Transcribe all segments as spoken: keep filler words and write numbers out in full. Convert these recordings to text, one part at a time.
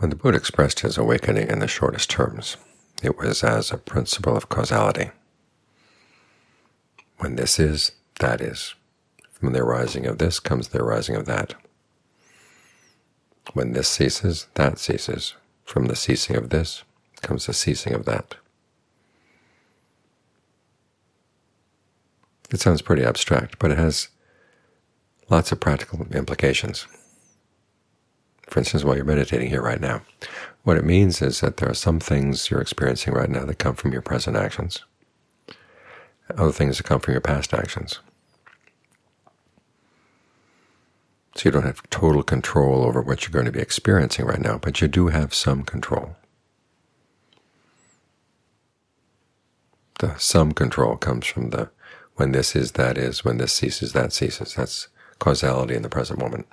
When the Buddha expressed his awakening in the shortest terms, it was as a principle of causality. When this is, that is. From the arising of this comes the arising of that. When this ceases, that ceases. From the ceasing of this comes the ceasing of that. It sounds pretty abstract, but it has lots of practical implications. For instance, while you're meditating here right now, what it means is that there are some things you're experiencing right now that come from your present actions, other things that come from your past actions. So you don't have total control over what you're going to be experiencing right now, but you do have some control. The some control comes from the when this is, that is, when this ceases, that ceases. That's causality in the present moment.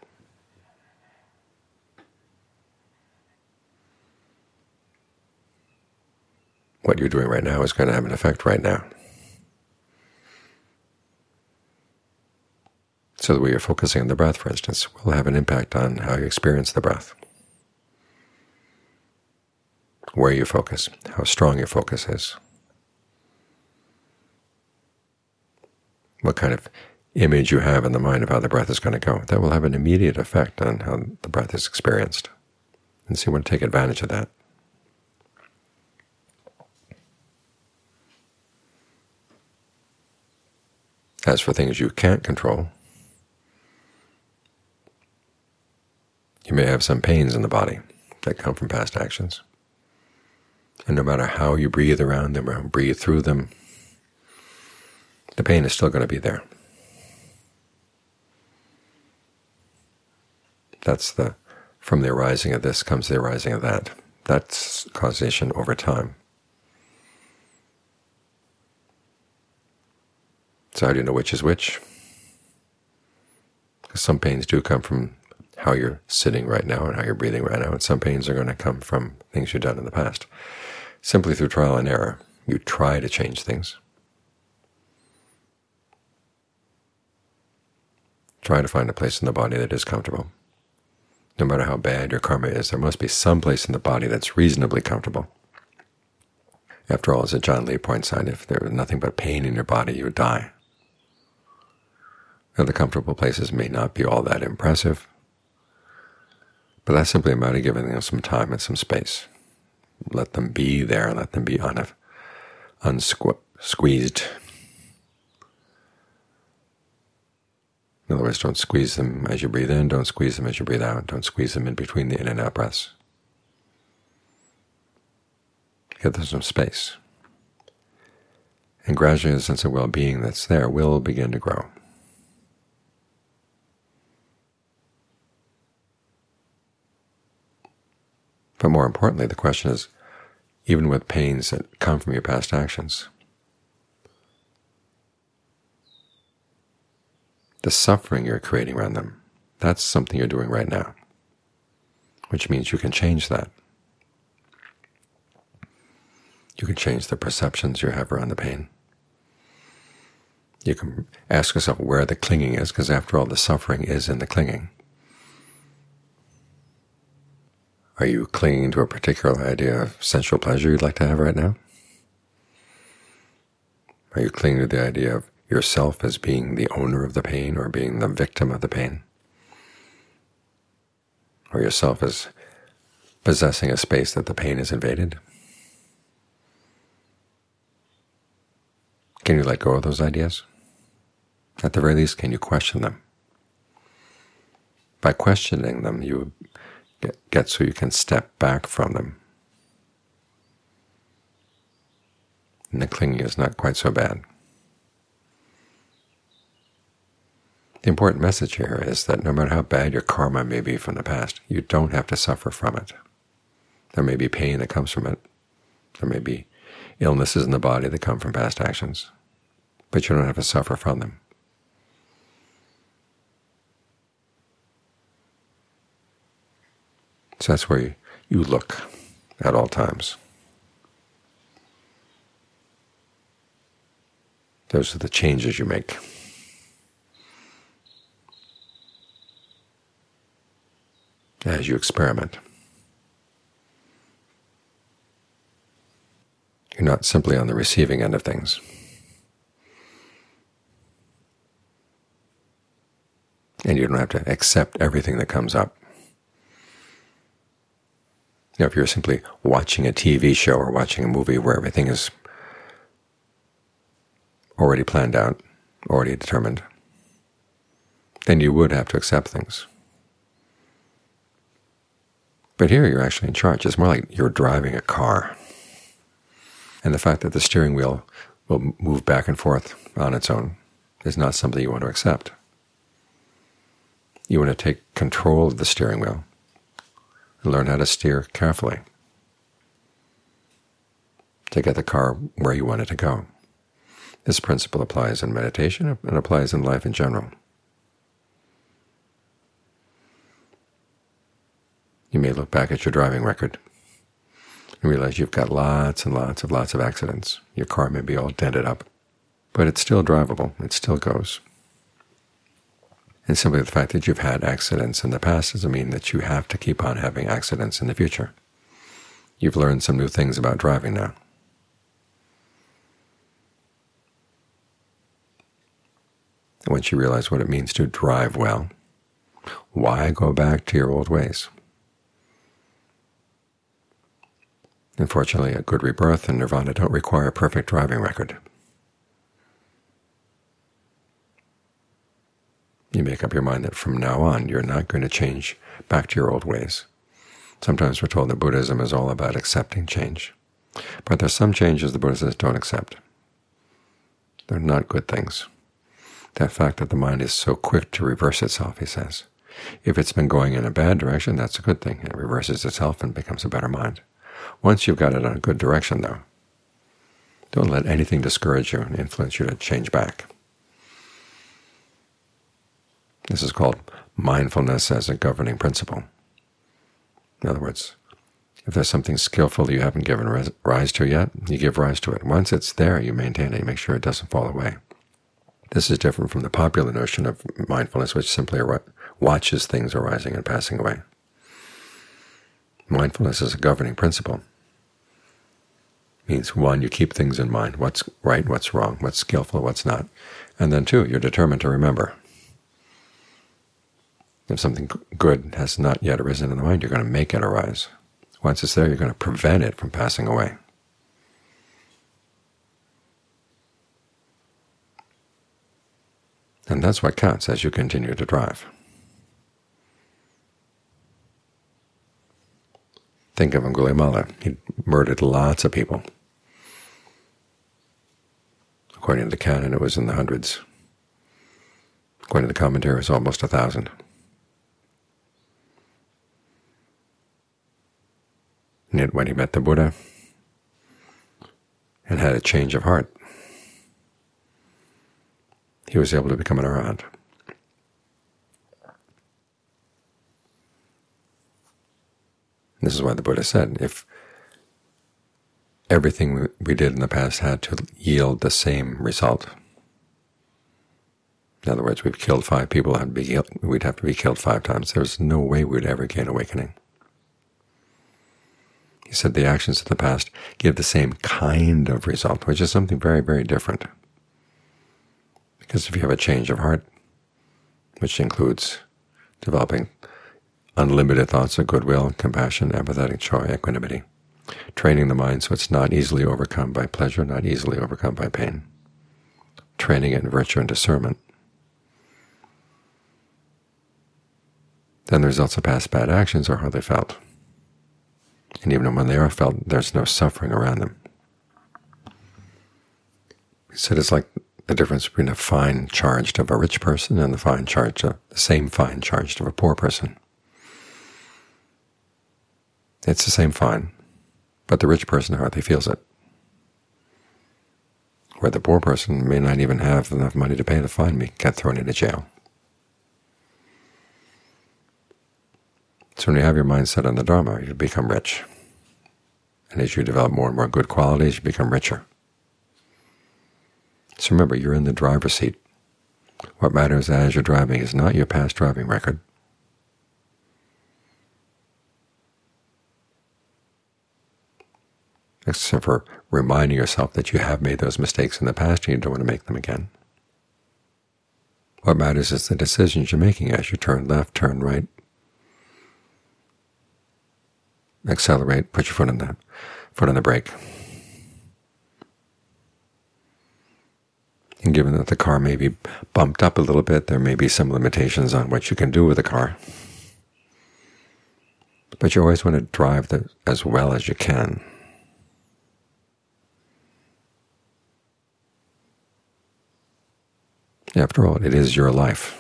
What you're doing right now is going to have an effect right now. So the way you're focusing on the breath, for instance, will have an impact on how you experience the breath, where you focus, how strong your focus is, what kind of image you have in the mind of how the breath is going to go. That will have an immediate effect on how the breath is experienced. And so you want to take advantage of that. As for things you can't control, you may have some pains in the body that come from past actions. And no matter how you breathe around them or breathe through them, the pain is still going to be there. That's the, from the arising of this comes the arising of that. That's causation over time. So how do you know which is which? Because some pains do come from how you're sitting right now and how you're breathing right now, and some pains are going to come from things you've done in the past. Simply through trial and error, you try to change things. Try to find a place in the body that is comfortable. No matter how bad your karma is, there must be some place in the body that's reasonably comfortable. After all, as John Lee points out, if there was nothing but pain in your body, you would die. Now, the comfortable places may not be all that impressive, but that's simply a matter of giving them some time and some space. Let them be there, let them be unsqueezed. In other words, don't squeeze them as you breathe in, don't squeeze them as you breathe out, don't squeeze them in between the in and out breaths. Give them some space. And gradually the sense of well-being that's there will begin to grow. But more importantly, the question is, even with pains that come from your past actions, the suffering you're creating around them, that's something you're doing right now, which means you can change that. You can change the perceptions you have around the pain. You can ask yourself where the clinging is, because after all, the suffering is in the clinging. Are you clinging to a particular idea of sensual pleasure you'd like to have right now? Are you clinging to the idea of yourself as being the owner of the pain or being the victim of the pain? Or yourself as possessing a space that the pain has invaded? Can you let go of those ideas? At the very least, can you question them? By questioning them, you get, get so you can step back from them. And the clinging is not quite so bad. The important message here is that no matter how bad your karma may be from the past, you don't have to suffer from it. There may be pain that comes from it. There may be illnesses in the body that come from past actions, but you don't have to suffer from them. So that's where you, you look at all times. Those are the changes you make. As you experiment. You're not simply on the receiving end of things. And you don't have to accept everything that comes up. You know, if you're simply watching a T V show or watching a movie where everything is already planned out, already determined, then you would have to accept things. But here you're actually in charge. It's more like you're driving a car. And the fact that the steering wheel will move back and forth on its own is not something you want to accept. You want to take control of the steering wheel and learn how to steer carefully to get the car where you want it to go. This principle applies in meditation and applies in life in general. You may look back at your driving record and realize you've got lots and lots of lots of accidents. Your car may be all dented up, but it's still drivable. It still goes. And simply the fact that you've had accidents in the past doesn't mean that you have to keep on having accidents in the future. You've learned some new things about driving now. And once you realize what it means to drive well, why go back to your old ways? Unfortunately, a good rebirth and nirvana don't require a perfect driving record. You make up your mind that from now on you're not going to change back to your old ways. Sometimes we're told that Buddhism is all about accepting change. But there's some changes the Buddhists don't accept. They're not good things. That fact that the mind is so quick to reverse itself, he says. If it's been going in a bad direction, that's a good thing. It reverses itself and becomes a better mind. Once you've got it in a good direction, though, don't let anything discourage you and influence you to change back. This is called mindfulness as a governing principle. In other words, if there's something skillful you haven't given rise to yet, you give rise to it. Once it's there, you maintain it. You make sure it doesn't fall away. This is different from the popular notion of mindfulness, which simply watches things arising and passing away. Mindfulness is a governing principle. It means, one, you keep things in mind, what's right, what's wrong, what's skillful, what's not. And then, two, you're determined to remember. If something good has not yet arisen in the mind, you're going to make it arise. Once it's there, you're going to prevent it from passing away. And that's what counts as you continue to drive. Think of Angulimala. He murdered lots of people. According to the canon, it was in the hundreds. According to the commentary, it was almost a thousand. And yet when he met the Buddha and had a change of heart, he was able to become an arahant. This is why the Buddha said, if everything we did in the past had to yield the same result, in other words, we've killed five people, we'd have to be killed five times, there's no way we'd ever gain awakening. He said the actions of the past give the same kind of result, which is something very, very different. Because if you have a change of heart, which includes developing unlimited thoughts of goodwill, compassion, empathetic joy, equanimity, training the mind so it's not easily overcome by pleasure, not easily overcome by pain, training it in virtue and discernment, then the results of past bad actions are hardly felt. And even when they are felt, there's no suffering around them. He said it's like the difference between a fine charged of a rich person and the fine charged of the same fine charged of a poor person. It's the same fine, but the rich person hardly feels it, where the poor person may not even have enough money to pay the fine, may get thrown into jail. So when you have your mind set on the Dharma, you become rich. And as you develop more and more good qualities, you become richer. So remember, you're in the driver's seat. What matters as you're driving is not your past driving record. except for reminding yourself that you have made those mistakes in the past and you don't want to make them again. What matters is the decisions you're making as you turn left, turn right, accelerate, put your foot on the foot on the brake. And given that the car may be bumped up a little bit, there may be some limitations on what you can do with the car. But you always want to drive the, as well as you can. After all, it is your life.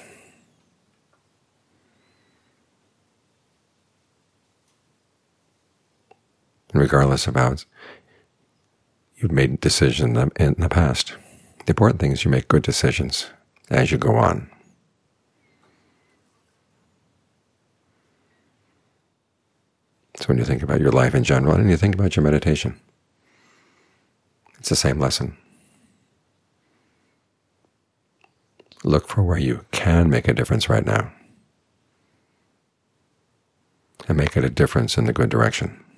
And regardless of how you've made decisions in the past, the important thing is you make good decisions as you go on. So when you think about your life in general, and you think about your meditation, it's the same lesson. Look for where you can make a difference right now, and make it a difference in the good direction.